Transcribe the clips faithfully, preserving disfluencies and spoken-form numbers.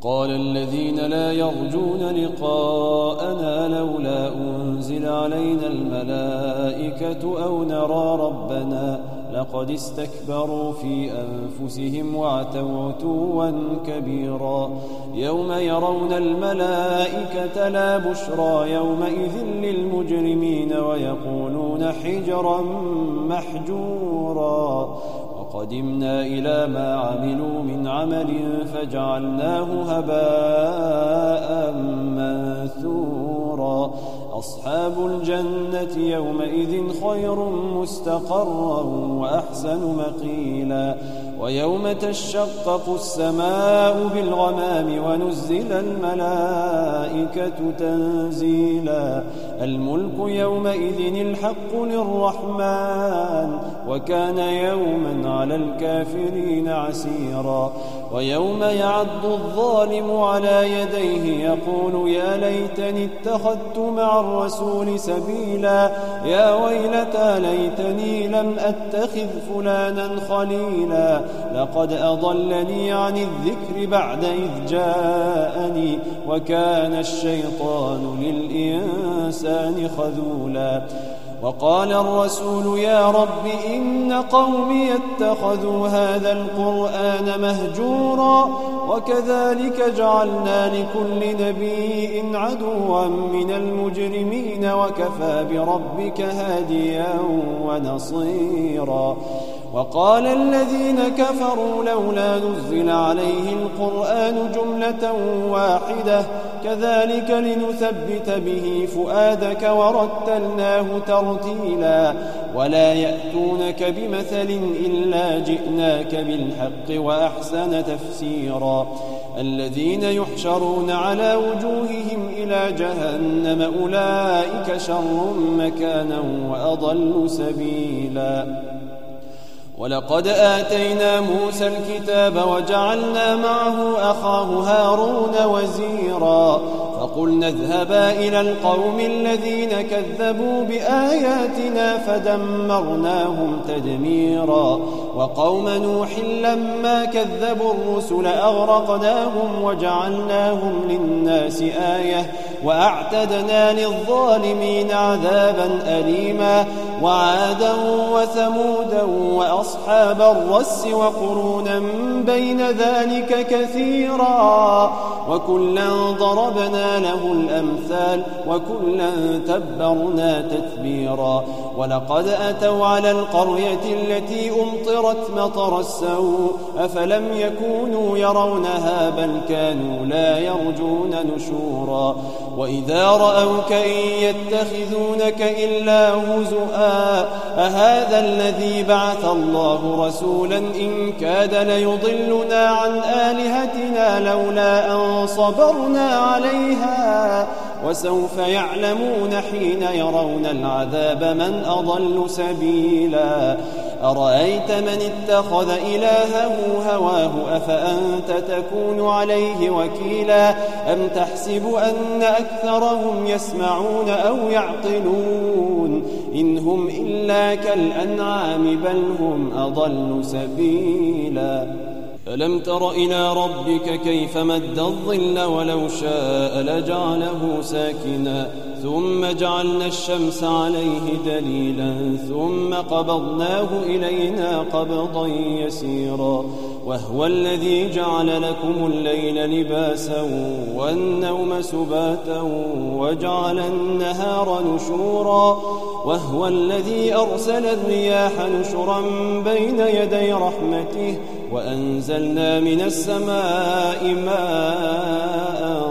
وقال الذين لا يرجون لقاءنا لولا أنزل علينا الملائكة أو نرى ربنا لقد استكبروا في أنفسهم وعتوا عتوا كبيرا يوم يرون الملائكة لا بشرى يومئذ للمجرمين ويقولون حجرا محجورا وقدمنا إلى ما عملوا من عمل فجعلناه هباء منثورا أصحاب الجنة يومئذ خير مستقرا وأحسن مقيلا ويوم تشقق السماء بالغمام ونزل الملائكة تنزيلا الملك يومئذ الحق للرحمن وكان يوما على الكافرين عسيرا ويوم يعض الظالم على يديه يقول يا ليتني اتخذت مع الرسول سبيلا يا ويلتى ليتني لم أتخذ فلانا خليلا لقد أضلني عن الذكر بعد إذ جاءني وكان الشيطان للإنسان خذولا وقال الرسول يا رب إن قومي اتخذوا هذا القرآن مهجورا وكذلك جعلنا لكل نبي عدوا من المجرمين وكفى بربك هاديا ونصيرا وقال الذين كفروا لولا نزل عليه القرآن جملة واحدة كذلك لنثبت به فؤادك ورتلناه ترتيلا ولا يأتونك بمثل إلا جئناك بالحق وأحسن تفسيرا الذين يحشرون على وجوههم إلى جهنم أولئك شر مكانا وأضل سبيلا ولقد آتينا موسى الكتاب وجعلنا معه أخاه هارون وزيرا فقلنا اذهبا إلى القوم الذين كذبوا بآياتنا فدمرناهم تدميرا وقوم نوح لما كذبوا الرسل أغرقناهم وجعلناهم للناس آية وأعتدنا للظالمين عذابا أليما وعادا وثمودا وأصحاب الرس وقرونا بين ذلك كثيرا وكلا ضربنا له الأمثال وكلا تبرنا تتبيرا ولقد أتوا على القرية التي أمطرت مطر السوء أفلم يكونوا يرونها بل كانوا لا يرجون نشورا وإذا رأوك إن يتخذونك إلا هزؤا أهذا الذي بعث الله رسولا إن كاد ليضلنا عن آلهتنا لولا أن صبرنا عليها وسوف يعلمون حين يرون العذاب من أضل سبيلا أرأيت من اتخذ إلهه هواه أفأنت تكون عليه وكيلا أم تحسب أن أكثرهم يسمعون أو يعقلون إن هم إلا كالأنعام بل هم أضل سبيلا ألم تر إلى ربك كيف مد الظل ولو شاء لجعله ساكنا ثم جعلنا الشمس عليه دليلا ثم قبضناه إلينا قبضا يسيرا وهو الذي جعل لكم الليل لباسا والنوم سباتا وجعل النهار نشورا وهو الذي أرسل الرياح نشرا بين يدي رحمته وأنزلنا من السماء ماء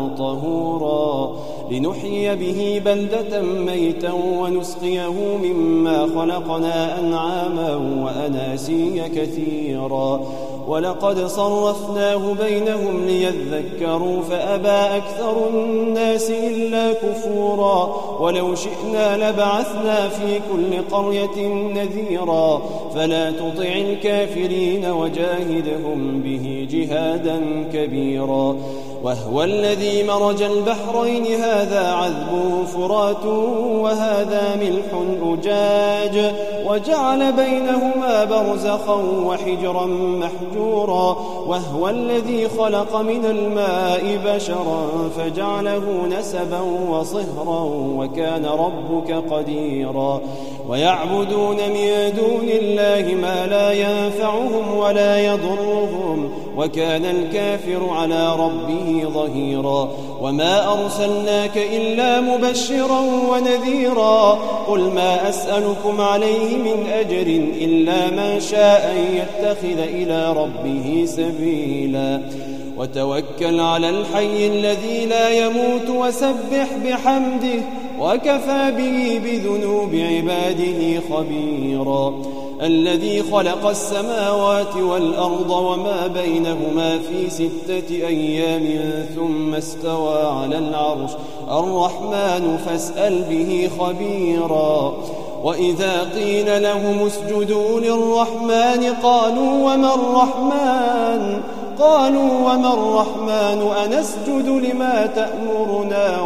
طهورا لنحيي به بلدة ميتا ونسقيه مما خلقنا أنعاما وأناسيا كثيرا ولقد صرفناه بينهم ليذكروا فأبى أكثر الناس إلا كفورا ولو شئنا لبعثنا في كل قرية نذيرا فلا تطع الكافرين وجاهدهم به جهادا كبيرا وهو الذي مرج البحرين هذا عذب فرات وهذا ملح أجاج وجعل بينهما برزخا وحجرا محجورا وهو الذي خلق من الماء بشرا فجعله نسبا وصهرا وكان ربك قديرا ويعبدون من دون الله ما لا ينفعهم ولا يضرهم وكان الكافر على ربه ظهيرا وما أرسلناك إلا مبشرا ونذيرا قل ما أسألكم عليه من أجر إلا من شاء أن يتخذ إلى ربه سبيلا وتوكل على الحي الذي لا يموت وسبح بحمده وكفى به بذنوب عباده خبيرا الذي خلق السماوات والأرض وما بينهما في ستة أيام ثم استوى على العرش الرحمن فاسأل به خبيرا وإذا قيل لهم اسجدوا للرحمن قالوا وما الرحمن قالوا وما الرحمن أنسجد لما تأمرنا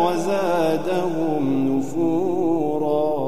وزادهم نفورا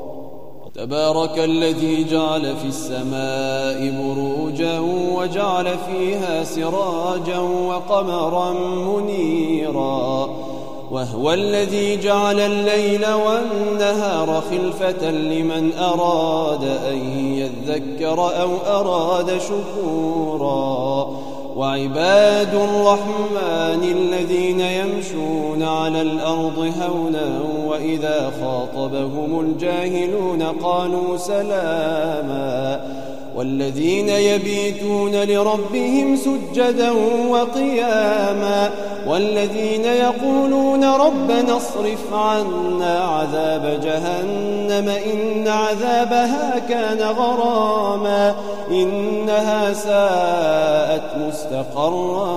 تبارك الذي جعل في السماء بروجا وجعل فيها سراجا وقمرا منيرا وهو الذي جعل الليل والنهار خلفة لمن أراد أن يذكر أو أراد شكورا وعباد الرحمن الذين يمشون على الأرض هونا وإذا خاطبهم الجاهلون قالوا سلاما والذين يبيتون لربهم سجدا وقياما والذين يقولون ربنا اصرف عنا عذاب جهنم إن عذابها كان غراما إنها ساءت مستقرا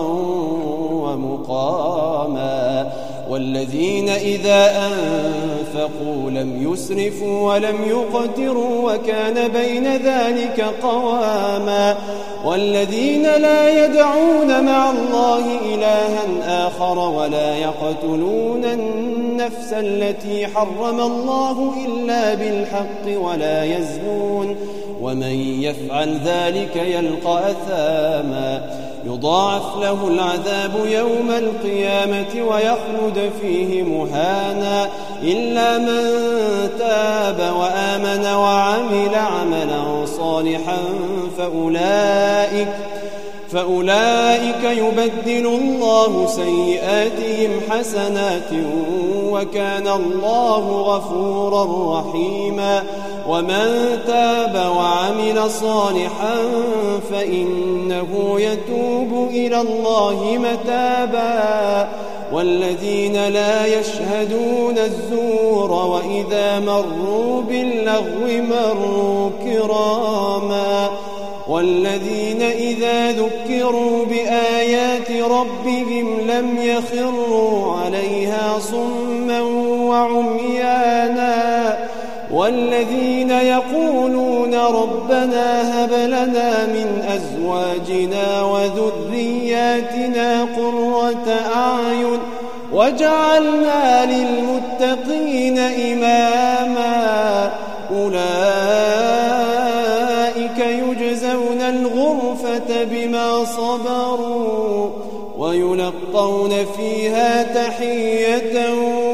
ومقاما والذين إذا أنفقوا لم يسرفوا ولم يقتروا وكان بين ذلك قواما والذين لا يدعون مع الله إلها آخر ولا يقتلون النفس التي حرم الله إلا بالحق ولا يزنون ومن يفعل ذلك يلقى أثاما يضاعف له العذاب يوم القيامة ويخلد فيه مهانا إلا من تاب وآمن وعمل عملا صالحا فأولئك فأولئك يبدل الله سيئاتهم حسنات وكان الله غفورا رحيما ومن تاب وعمل صالحا فإنه يتوب إلى الله متابا والذين لا يشهدون الزور وإذا مروا باللغو مروا كراما والذين إذا ذكروا بآيات ربهم لم يخروا عليها صما وعميانا والذين يقولون ربنا هب لنا من أزواجنا وذرياتنا قرة أعين وجعلنا للمتقين إماما أولئك يجزون الغرفة بما صبروا ويلقون فيها تحية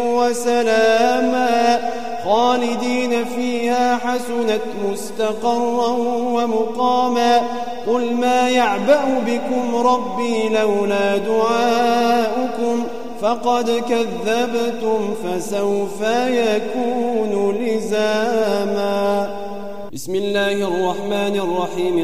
وسلاما خالدين فيها حسنت مستقرا ومقاما قل ما يعبأ بكم ربي لولا دعاؤكم فقد كذبتم فسوف يكون لزاما بسم الله الرحمن الرحيم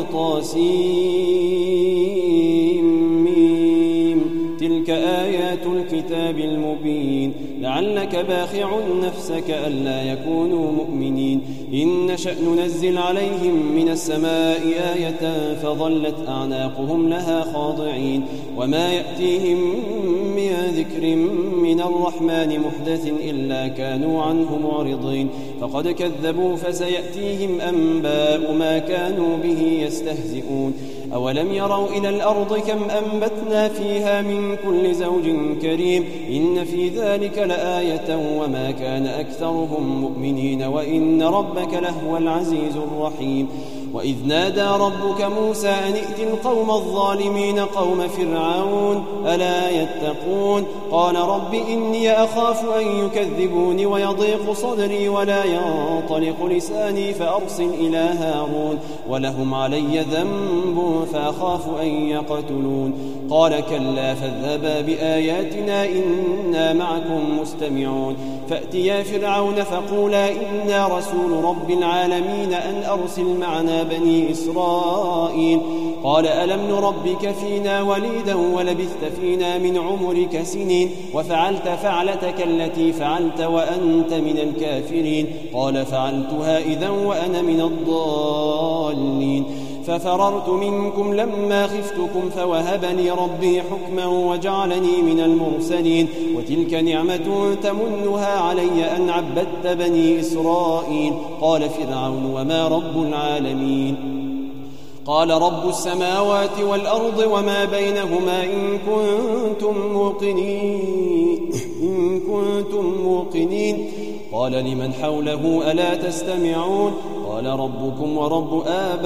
طاسيم تلك آيات الكتاب المبين لعلك باخع نفسك ألا يكونوا مؤمنين إن نشأ ننزل عليهم من السماء آية فظلت أعناقهم لها خاضعين وما يأتيهم من ذكر من الرحمن محدث إلا كانوا عنه معرضين فقد كذبوا فسيأتيهم أنباء ما كانوا به يستهزئون أولم يروا إلى الأرض كم أنبتنا فيها من كل زوج كريم إن في ذلك لآية وما كان أكثرهم مؤمنين وإن ربك لهو العزيز الرحيم وإذ نادى ربك موسى أن ائت القوم الظالمين قوم فرعون ألا يتقون قال رب إني أخاف أن يكذبوني ويضيق صدري ولا ينطلق لساني فأرسل إلى هارون ولهم علي ذنب فأخاف أن يقتلون قال كلا فاذهبا بآياتنا إنا معكم مستمعون فأتيا فرعون فقولا إنا رسول رب العالمين أن أرسل معنا بني إسرائيل قال ألم نربك فينا وليدا ولبثت فينا من عمرك سنين وفعلت فعلتك التي فعلت وأنت من الكافرين قال فعلتها إذا وأنا من الضالين ففررت منكم لما خفتكم فوهب لي ربي حكما وجعلني من المرسلين وتلك نعمة تمنها علي أن عبدت بني إسرائيل قال فرعون وما رب العالمين قال رب السماوات والأرض وما بينهما إن كنتم موقنين إن كنتم موقنين قال لمن حوله ألا تستمعون قال ربكم ورب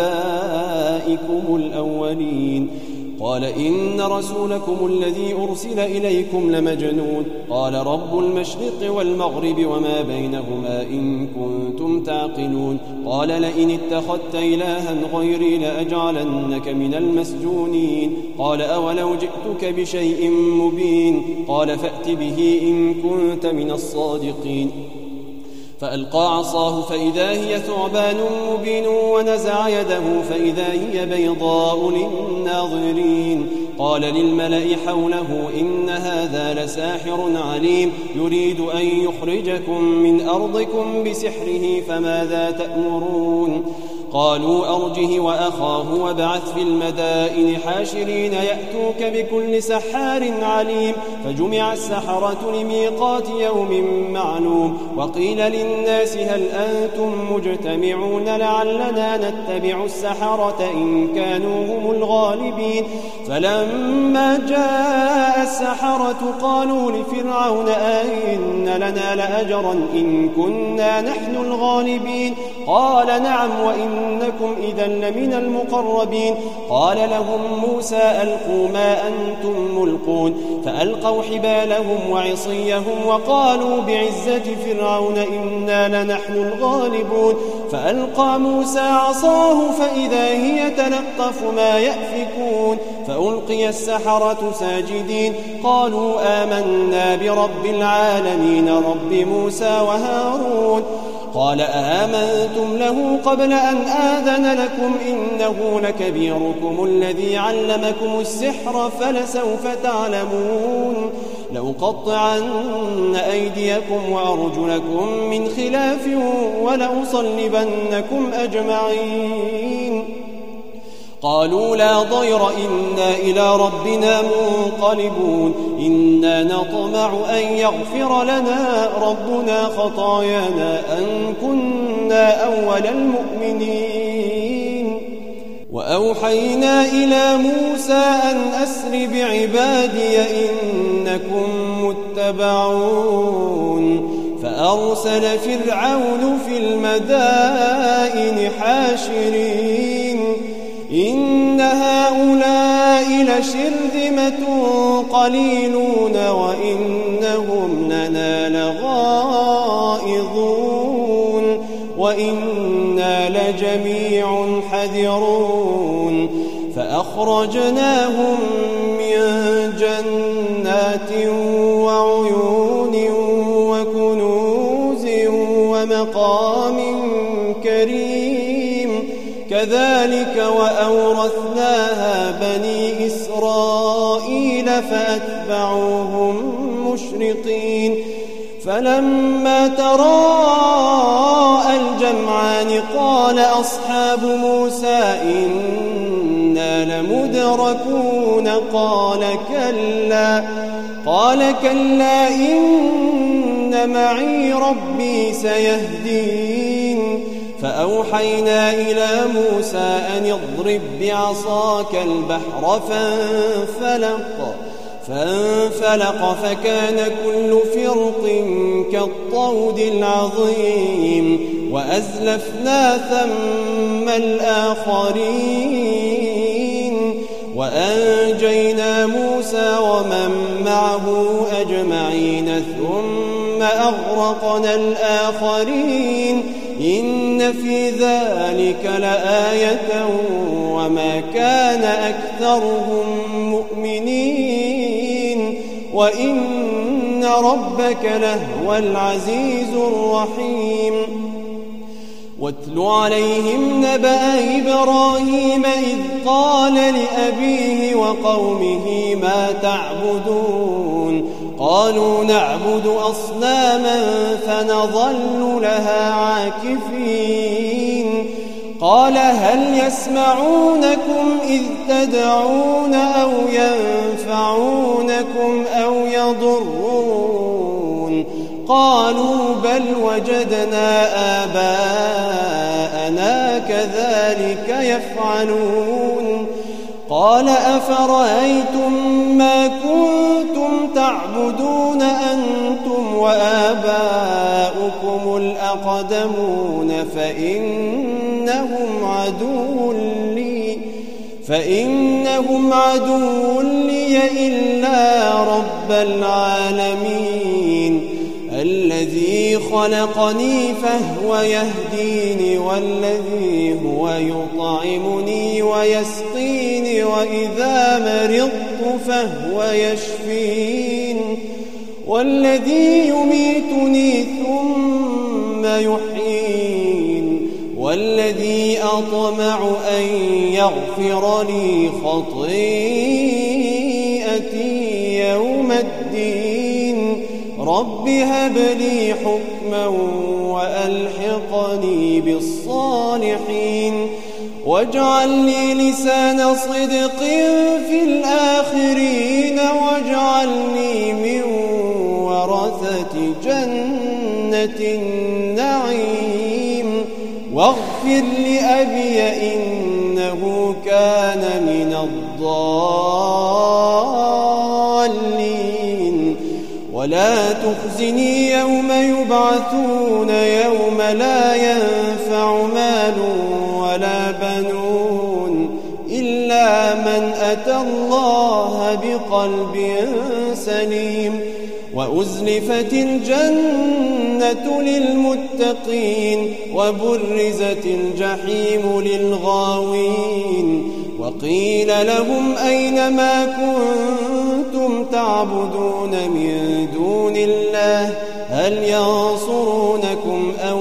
آبائكم الأولين قال إن رسولكم الذي أرسل إليكم لمجنون قال رب المشرق والمغرب وما بينهما إن كنتم تعقلون قال لئن اتخذت إلها غيري لأجعلنك من المسجونين قال أولو جئتك بشيء مبين قال فأت به إن كنت من الصادقين فألقى عصاه فإذا هي ثعبان مبين ونزع يده فإذا هي بيضاء للناظرين قال للملأ حوله إن هذا لساحر عليم يريد أن يخرجكم من أرضكم بسحره فماذا تأمرون قالوا أرجه وأخاه وابعث في المدائن حاشرين يأتوك بكل سحار عليم فجمع السحرة لميقات يوم معلوم وقيل للناس هل أنتم مجتمعون لعلنا نتبع السحرة إن كانوا هم الغالبين فلما جاء السحرة قالوا لفرعون أئن لنا لأجرا إن كنا نحن الغالبين قال نعم وإن إنكم إذا لمن المقربين قال لهم موسى ألقوا ما أنتم ملقون فألقوا حبالهم وعصيهم وقالوا بعزة فرعون إنا لنحن الغالبون فألقى موسى عصاه فإذا هي تلقف ما يأفكون فألقي السحرة ساجدين قالوا آمنا برب العالمين رب موسى وهارون قال آمنتم له قبل أن آذن لكم إنه لكبيركم الذي علمكم السحر فلسوف تعلمون لأقطعن أيديكم وأرجلكم من خلاف ولأصلبنكم أجمعين قالوا لا ضير إنا إلى ربنا منقلبون إنا نطمع أن يغفر لنا ربنا خطايانا أن كنا أول المؤمنين وأوحينا إلى موسى أن أسر بعبادي إنكم متبعون فأرسل فرعون في المدائن حاشرين إن هؤلاء لشرذمة قليلون وإنهم لنا لغائظون وإنا لجميع حذرون فأخرجناهم من جنات وعيون وكنوز ومقام كريم كذلك وأورثناها بني إسرائيل فأتبعوهم مشرقين فلما تراءى الجمعان قال أصحاب موسى إنا لمدركون قال كلا قال كلا إن معي ربي سيهدين فأوحينا إلى موسى أن اضرب بعصاك البحر فانفلق فانفلق فكان كل فرق كالطود العظيم وأزلفنا ثم الآخرين وأنجينا موسى ومن معه أجمعين ثم أغرقنا الآخرين إن في ذلك لآية وما كان أكثرهم مؤمنين وإن ربك لهو العزيز الرحيم واتل عليهم نبأ إبراهيم إذ قال لأبيه وقومه ما تعبدون قالوا نعبد أصناما فنظل لها عاكفين قال هل يسمعونكم إذ تدعون أو ينفعونكم أو يضرون قالوا بل وجدنا آباءنا كذلك يفعلون قال أفرأيتم ما كنتم تعبدون أنتم وآباؤكم الأقدمون فإنهم عدو لي فإنهم عدو لي إلا رب العالمين الذي خلقني فهو يهديني والذي هو يطعمني ويسقيني وإذا مرضت فهو يشفين والذي يميتني ثم يحيين والذي أطمع أن يغفر لي خطيئتي يوم الدين رب هب لي حكما وألحقني بالصالحين واجعل لي لسان صدق في الآخرين واجعلني من ورثة جنة النعيم واغفر لأبي إنه كان من الضالين ولا تخزني يوم يبعثون يوم لا ينفع مال ولا بنون إلا من أتى الله بقلب سليم وأزلفت الجنة للمتقين وبرزت الجحيم للغاوين وقيل لهم أين ما كنتم تعبدون من دون الله هل ينصرونكم أو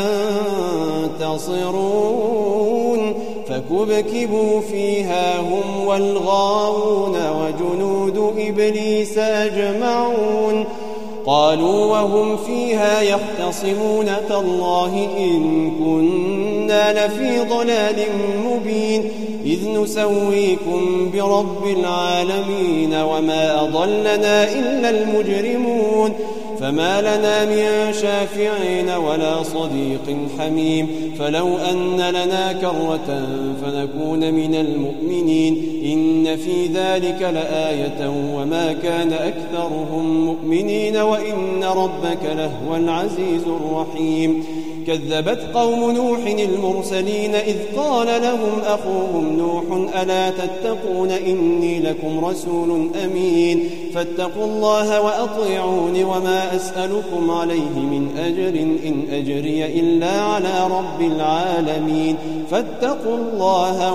ينتصرون فكبكبوا فيها هم والغاوون وجنود إبليس أجمعون قالوا وهم فيها يختصمون تالله إن كنا لفي ضلال مبين إذ نسويكم برب العالمين وما أضلنا إلا المجرمون فما لنا من شافعين ولا صديق حميم فلو أن لنا كرة فنكون من المؤمنين إن في ذلك لآية وما كان أكثرهم مؤمنين وإن ربك لهو العزيز الرحيم كذبت قوم نوح المرسلين إذ قال لهم أخوهم نوح ألا تتقون إني لكم رسول أمين فاتقوا الله وأطيعون وما أسألكم عليه من أجر إن أجري إلا على رب العالمين فاتقوا الله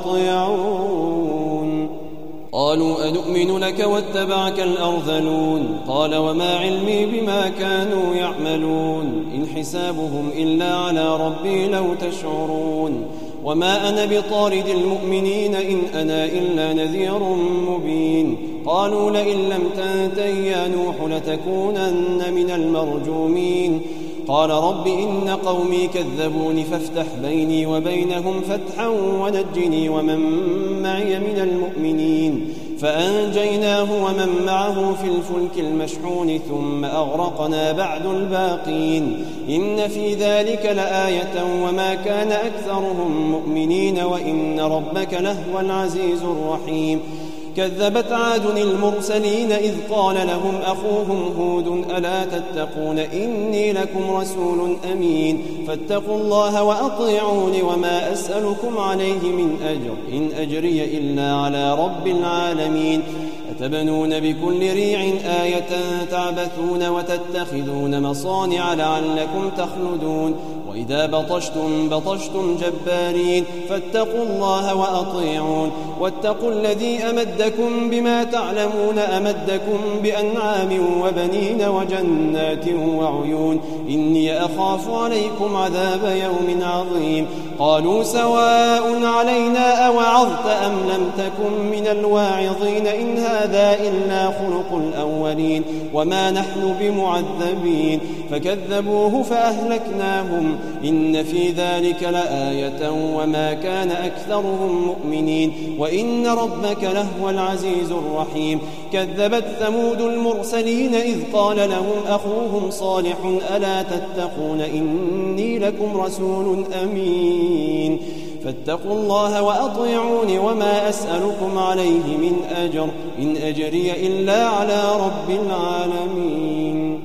وأطيعون قالوا أنؤمن لك واتبعك الأرذلون قال وما علمي بما كانوا يعملون إن حسابهم إلا على ربي لو تشعرون وما أنا بطارد المؤمنين إن أنا إلا نذير مبين قالوا لئن لم تنته يا نوح لتكونن من المرجومين قال رب إن قومي كذبوني فافتح بيني وبينهم فتحا ونجني ومن معي من المؤمنين فأنجيناه ومن معه في الفلك المشحون ثم أغرقنا بعد الباقين إن في ذلك لآية وما كان أكثرهم مؤمنين وإن ربك لهو العزيز الرحيم كذبت عاد المرسلين إذ قال لهم أخوهم هود ألا تتقون إني لكم رسول أمين فاتقوا الله وأطيعون وما أسألكم عليه من أجر إن أجري إلا على رب العالمين أتبنون بكل ريع آية تعبثون وتتخذون مصانع لعلكم تخلدون وإذا بطشتم بطشتم جبارين فاتقوا الله وأطيعون واتقوا الذي أمدكم بما تعلمون أمدكم بأنعام وبنين وجنات وعيون إني أخاف عليكم عذاب يوم عظيم قالوا سواء علينا أوعظت أم لم تكن من الواعظين إن هذا إلا خلق الأولين وما نحن بمعذبين فكذبوه فأهلكناهم إن في ذلك لآية وما كان أكثرهم مؤمنين وإن ربك لهو العزيز الرحيم كذبت ثمود المرسلين إذ قال لهم أخوهم صالح ألا تتقون إني لكم رسول أمين فاتقوا الله وأطيعون وما أسألكم عليه من أجر إن أجري إلا على رب العالمين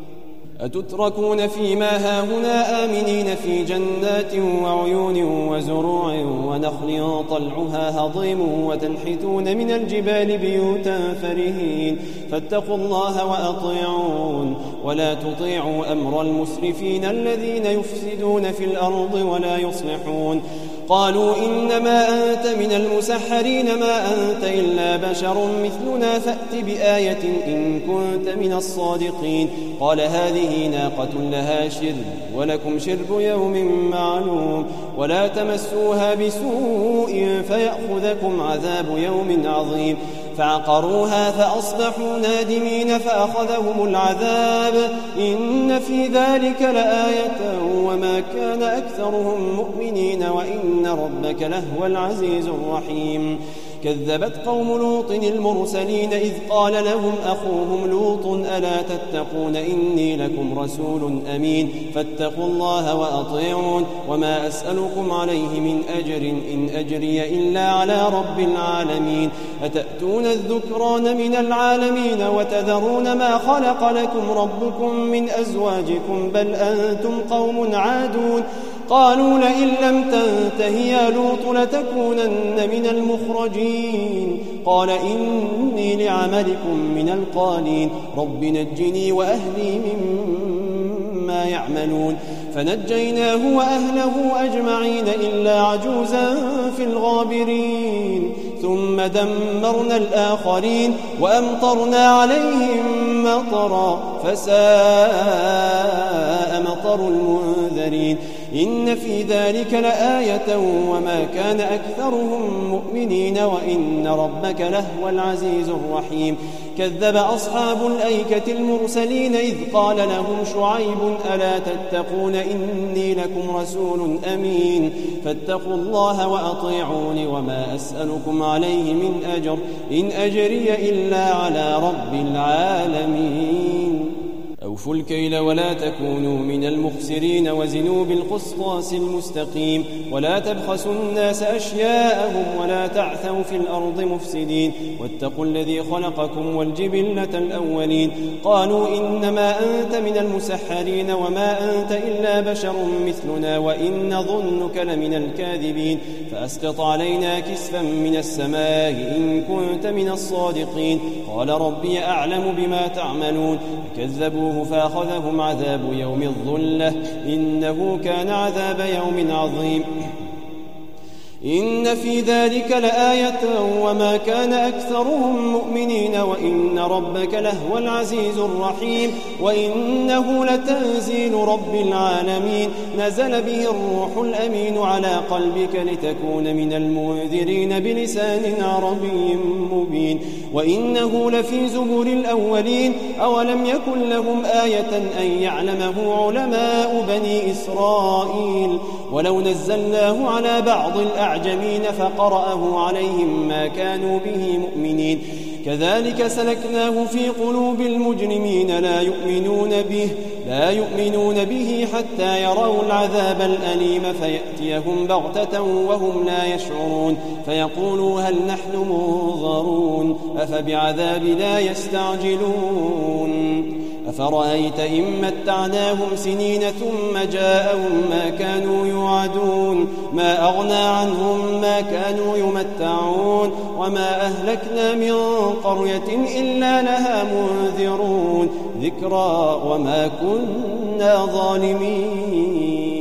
أتتركون فيما هاهنا آمنين في جنات وعيون وزروع ونخل طلعها هضيم وتنحتون من الجبال بيوتا فرهين فاتقوا الله وأطيعون ولا تطيعوا أمر المسرفين الذين يفسدون في الأرض ولا يصلحون قالوا إنما أنت من المسحرين ما أنت إلا بشر مثلنا فأت بآية إن كنت من الصادقين قال هذه ناقة لها شرب ولكم شرب يوم معلوم ولا تمسوها بسوء فيأخذكم عذاب يوم عظيم فعقروها فأصبحوا نادمين فأخذهم العذاب إن في ذلك لآية وما كان أكثرهم مؤمنين وإن ربك لهو العزيز الرحيم كذبت قوم لوط المرسلين إذ قال لهم أخوهم لوط ألا تتقون إني لكم رسول أمين فاتقوا الله وأطيعون وما أسألكم عليه من أجر إن أجري إلا على رب العالمين أتأتون الذكران من العالمين وتذرون ما خلق لكم ربكم من أزواجكم بل أنتم قوم عادون قالوا لئن لم تنته يا لوط لتكونن من المخرجين قال إني لعملكم من القالين رب نجني وأهلي مما يعملون فنجيناه وأهله أجمعين إلا عجوزا في الغابرين ثم دمرنا الآخرين وأمطرنا عليهم مطرا فساء مطر المنذرين إن في ذلك لآية وما كان أكثرهم مؤمنين وإن ربك لهو العزيز الرحيم كذب أصحاب الأيكة المرسلين إذ قال لهم شعيب ألا تتقون إني لكم رسول أمين فاتقوا الله وأطيعون وما أسألكم عليه من أجر إن أجري إلا على رب العالمين أوفوا الكيل ولا تكونوا من المخسرين وزنوا بالقسطاس المستقيم ولا تبخسوا الناس أشياءهم ولا تعثوا في الأرض مفسدين واتقوا الذي خلقكم والجبلة الأولين قالوا إنما أنت من المسحرين وما أنت إلا بشر مثلنا وإن نظنك لمن الكاذبين فأسقط علينا كسفا من السماء إن كنت من الصادقين قال ربي أعلم بما تعملون فكذبوه فأخذهم عذاب يوم الظلة إنه كان عذاب يوم عظيم إن في ذلك لآية وما كان أكثرهم مؤمنين وإن ربك لهو العزيز الرحيم وإنه لتنزيل رب العالمين نزل به الروح الأمين على قلبك لتكون من المنذرين بلسان عربي مبين وإنه لفي زبر الأولين أولم يكن لهم آية أن يعلمه علماء بني إسرائيل ولو نزلناه على بعض الأعلام الأعجمين فقرأه عليهم ما كانوا به مؤمنين كذلك سلكناه في قلوب المجرمين لا يؤمنون به لا يؤمنون به حتى يروا العذاب الأليم فيأتيهم بغتة وهم لا يشعرون فيقولوا هل نحن منظرون أفبعذابنا يستعجلون أفرأيت إن متعناهم سنين ثم جاءهم ما كانوا يوعدون ما أغنى عنهم ما كانوا يمتعون وما أهلكنا من قرية إلا لها منذرون ذكرى وما كنا ظالمين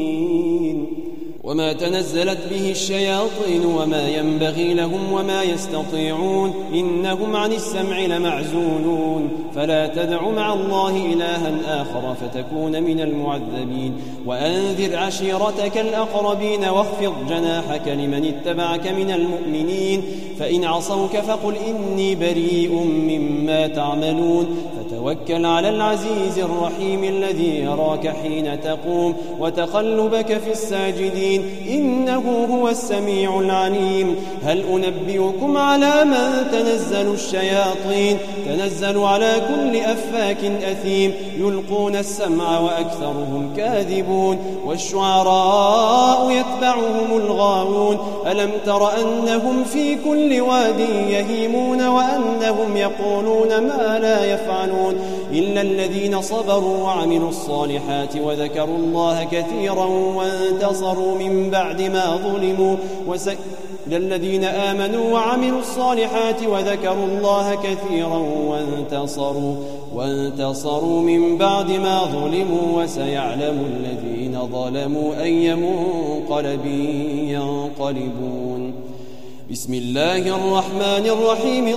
وما تنزلت به الشياطين وما ينبغي لهم وما يستطيعون إنهم عن السمع لمعزولون فلا تدع مع الله إلها آخر فتكون من المعذبين وأنذر عشيرتك الأقربين واخفض جناحك لمن اتبعك من المؤمنين فإن عصوك فقل إني بريء مما تعملون فتوكل على العزيز الرحيم الذي يراك حين تقوم وتقلبك في الساجدين إنه هو السميع العليم هل أنبئكم على من تنزل الشياطين تنزل على كل أفاك أثيم يلقون السمع وأكثرهم كاذبون والشعراء يتبعهم الغاوون ألم تر أنهم في كل واد يهيمون وأنهم يقولون ما لا يفعلون إلا الذين صبروا وعملوا الصالحات وذكروا الله كثيرا وانتصروا من بعد ما ظلموا وس... الذين آمنوا وعملوا الصالحات وذكروا الله كثيرا وانتصروا وانتصروا من بعد ما ظلموا وسيعلم الذين ظلموا أي منقلب ينقلبون بسم الله الرحمن الرحيم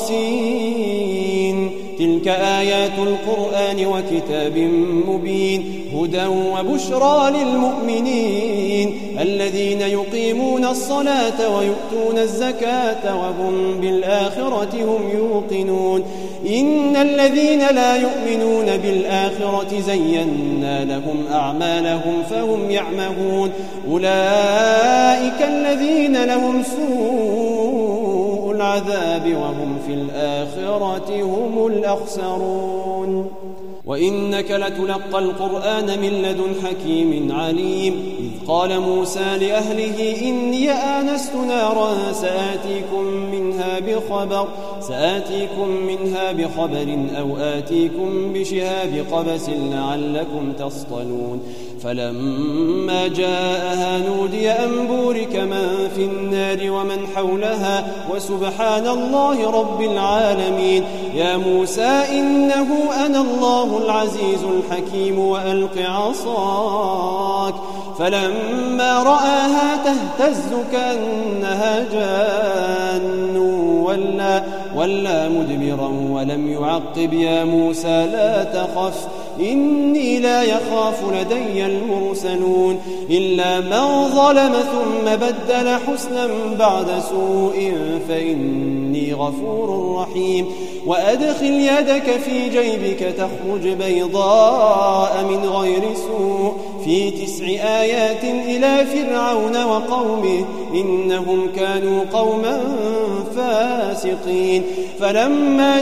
طاسين تلك آيات القرآن وكتاب مبين هدى وبشرى للمؤمنين الذين يقيمون الصلاة ويؤتون الزكاة وهم بالآخرة هم يوقنون إن الذين لا يؤمنون بالآخرة زينا لهم أعمالهم فهم يعمهون أولئك الذين لهم سوء العذاب وهم في الآخرة هم الأخسرون وإنك لتلقى القرآن من لدن حكيم عليم إذ قال موسى لأهله إني آنست نارا سآتيكم منها بخبر سآتيكم منها بخبر أو آتيكم بشهاب قبس لعلكم تصطلون فلما جاءها نودي أن بورك من في النار ومن حولها وسبحان الله رب العالمين يا موسى إنه أنا الله العزيز الحكيم وألق عصاك فلما رآها تهتز كأنها جان ولا, ولا مدبرا ولم يعقب يا موسى لا تخف إني لا يخاف لدي المرسلون إلا من ظلم ثم بدل حسنا بعد سوء فإني غفور رحيم وأدخل يدك في جيبك تخرج بيضاء من غير سوء في تسع آيات إلى فرعون وقومه إنهم كانوا قوما فاسقين فلما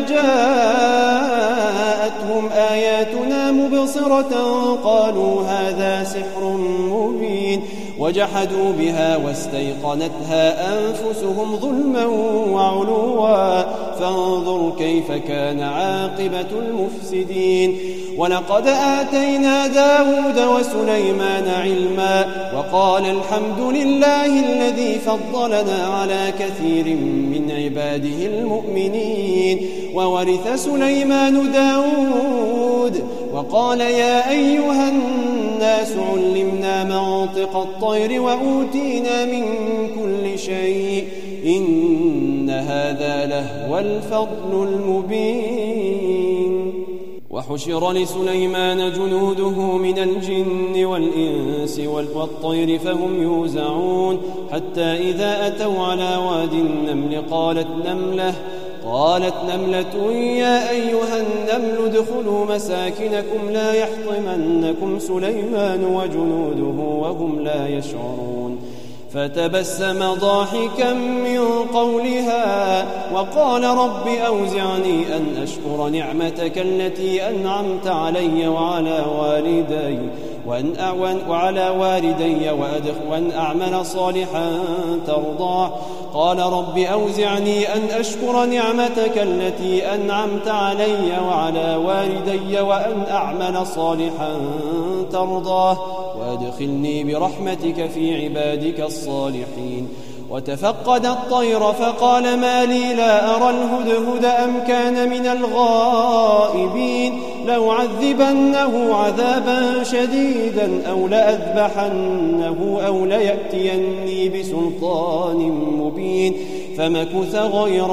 جاءتهم آياتنا مبصرة قالوا هذا سحر مبين وجحدوا بها واستيقنتها أنفسهم ظلما وعلوا فانظر كيف كان عاقبة المفسدين ولقد آتينا داود وسليمان علما وقال الحمد لله الذي فضلنا على كثير من عباده المؤمنين وورث سليمان داود وقال يا أيها الناس علمنا منطق الطير وأوتينا من كل شيء إن هذا لهو الفضل المبين وحشر لسليمان جنوده من الجن والإنس والطير فهم يوزعون حتى إذا أتوا على واد النمل قالت نملة قالت نملة يا أيها النمل ادخلوا مساكنكم لا يحطمنكم سليمان وجنوده وهم لا يشعرون فتبسم ضاحكا من قولها وقال رب أوزعني أن أشكر نعمتك التي أنعمت علي وعلى والدي وأن أعون وعلى والدي وأن أعمل صالحا ترضاه. قال رب أوزعني أن أشكر نعمتك التي أنعمت علي وعلى والدي وأن أعمل صالحا ترضاه وأدخلني برحمتك في عبادك الصالحين. وتفقد الطير فقال ما لي لا أرى الهدهد أم كان من الغائبين لأعذبنه عذابا شديدا أو لأذبحنه أو ليأتيني بسلطان مبين فمكث غير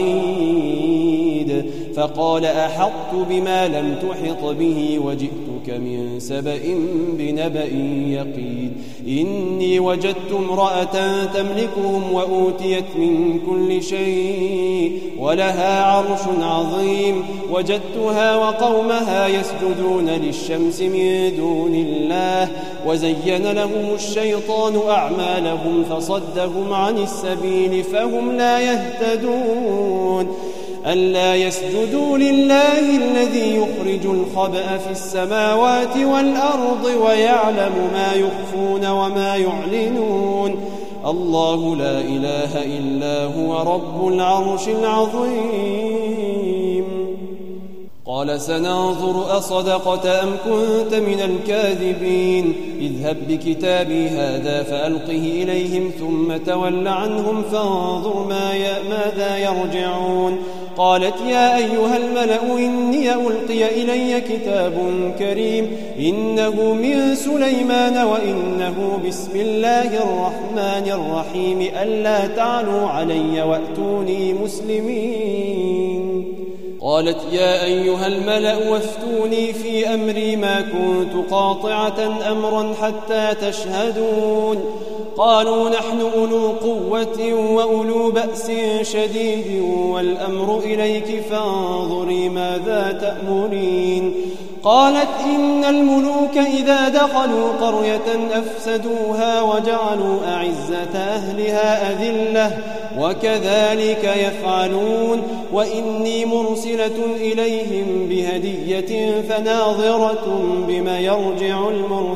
بعيد فقال أحطت بما لم تحط به وجئتك من سبأ بنبأ يقين إني وجدت امرأة تملكهم وأوتيت من كل شيء ولها عرش عظيم وجدتها وقومها يسجدون للشمس من دون الله وزين لهم الشيطان أعمالهم فصدهم عن السبيل فهم لا يهتدون ألا يسجدوا لله الذي يخرج الخبأ في السماوات والأرض ويعلم ما يخفون وما يعلنون الله لا إله إلا هو رب العرش العظيم. قال سننظر أصدقت أم كنت من الكاذبين اذهب بكتابي هذا فألقه إليهم ثم تول عنهم فانظر ماذا يرجعون. قالت يا أيها الملأ إني ألقي إلي كتاب كريم إنه من سليمان وإنه بسم الله الرحمن الرحيم ألا تعلوا علي وأتوني مسلمين. قالت يا أيها الملأ وافتوني في أمري ما كنت قاطعة أمرا حتى تشهدون. قالوا نحن أولو قوة وأولو بأس شديد والأمر إليك فانظري ماذا تأمرين. قالت إن الملوك إذا دخلوا قرية أفسدوها وجعلوا أعزة أهلها أذلة وكذلك يفعلون وإني مرسلة إليهم بهدية فناظرة بما يرجع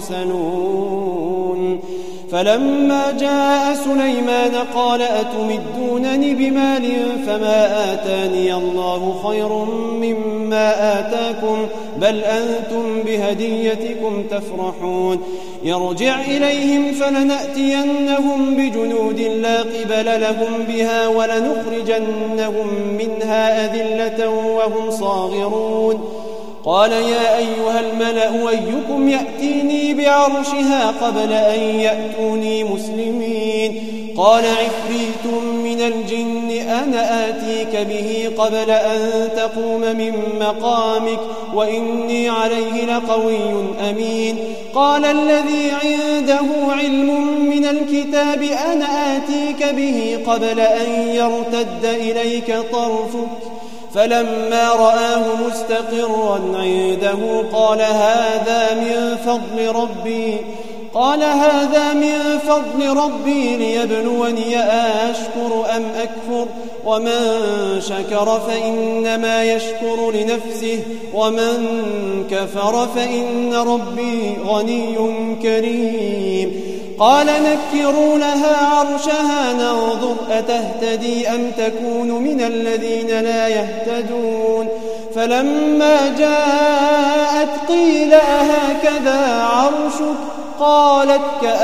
المرسلون. فلما جاء سليمان قال أتمدونني بمال فما آتاني الله خير مما آتاكم بل أنتم بهديتكم تفرحون. يرجع إليهم فلنأتينهم بجنود لا قبل لهم بها ولنخرجنهم منها أذلة وهم صاغرون. قال يا أيها الملأ أيكم يأتيني بعرشها قبل أن يأتوني مسلمين. قال عفريت من الجن أنا آتيك به قبل أن تقوم من مقامك وإني عليه لقوي أمين. قال الذي عنده علم من الكتاب أنا آتيك به قبل أن يرتد إليك طرفك فلما رآه مستقرا عنده قال هذا من فضل ربي قال هذا من فضل ربي ليبلوني أشكر أم أكفر ومن شكر فإنما يشكر لنفسه ومن كفر فإن ربي غني كريم. قال نكروا لها عرشها ننظر أتهتدي أم تكون من الذين لا يهتدون. فلما جاءت قيل أهكذا عرشك قالت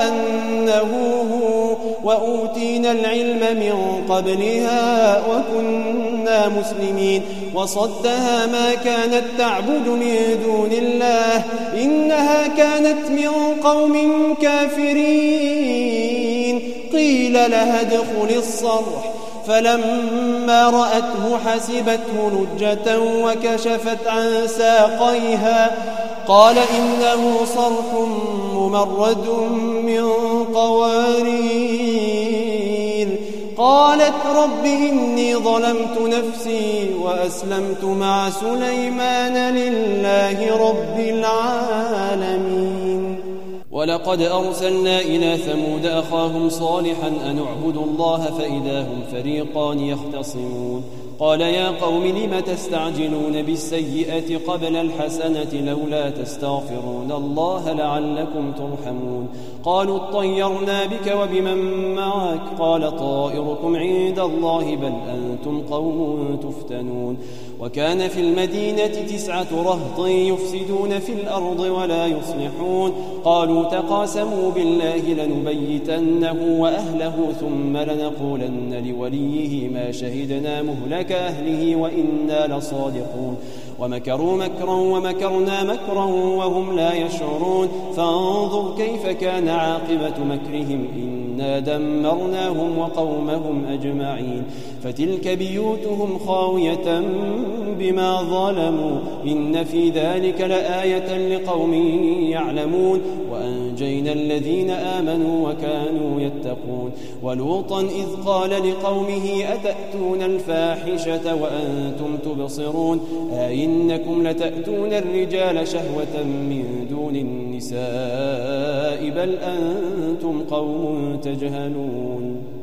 كأنه هو وأوتينا العلم من قبلها وكنا مسلمين. وصدها ما كانت تعبد من دون الله إنها كانت من قوم كافرين. قيل لها ادخل الصرح فلما رأته حسبته لجة وكشفت عن ساقيها قال إنه صرح ممرد من قوارير. قالت رب إني ظلمت نفسي وأسلمت مع سليمان لله رب العالمين. ولقد أرسلنا إلى ثمود أخاهم صالحا أن اعبدوا الله فإذا هم فريقان يختصمون قال يا قوم لم تستعجلون بالسيئة قبل الحسنة لولا تستغفرون الله لعلكم ترحمون قالوا اطيرنا بك وبمن معك قال طائركم عند الله بل أنتم قوم تفتنون وكان في المدينة تسعة رهط يفسدون في الأرض ولا يصلحون قالوا تقاسموا بالله لنبيتنه وأهله ثم لنقولن لوليه ما شهدنا مهلك أهله وإنا لصادقون ومكروا مكرا ومكرنا مكرا وهم لا يشعرون فانظر كيف كان عاقبة مكرهم إنا دمرناهم وقومهم أجمعين فتلك بيوتهم خاوية بما ظلموا إن في ذلك لآية لقوم يعلمون وأنجينا الذين آمنوا وكانوا يتقون ولوطا إذ قال لقومه أتأتون الفاحشة وأنتم تبصرون أئنكم لتأتون الرجال شهوة من دون النساء بل أنتم قوم تجهلون